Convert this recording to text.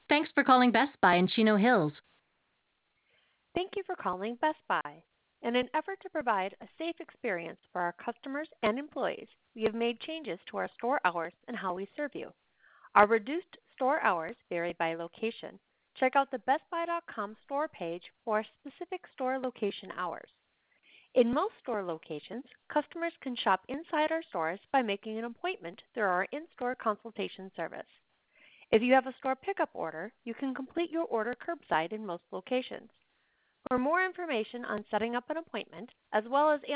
Thanks for calling Best Buy in Chino Hills. Thank you for calling Best Buy. In an effort to provide a safe experience for our customers and employees, we have made changes to our store hours and how we serve you. Our reduced store hours vary by location. Check out the BestBuy.com store page for our specific store location hours. In most store locations, customers can shop inside our stores by making an appointment through our in-store consultation service. If you have a store pickup order, you can complete your order curbside in most locations. For more information on setting up an appointment, as well as